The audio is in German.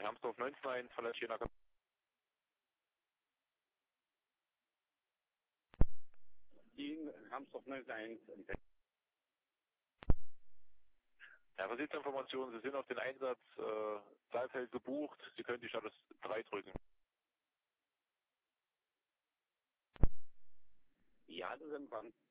Amsdorf 19-1, Verlass Jena. Team Amsdorf 19-1. Ja, Versichtsinformationen, Sie sind auf den Einsatz Saalfeld gebucht. Sie können die Status 3 drücken. Ja, das ist Empfang.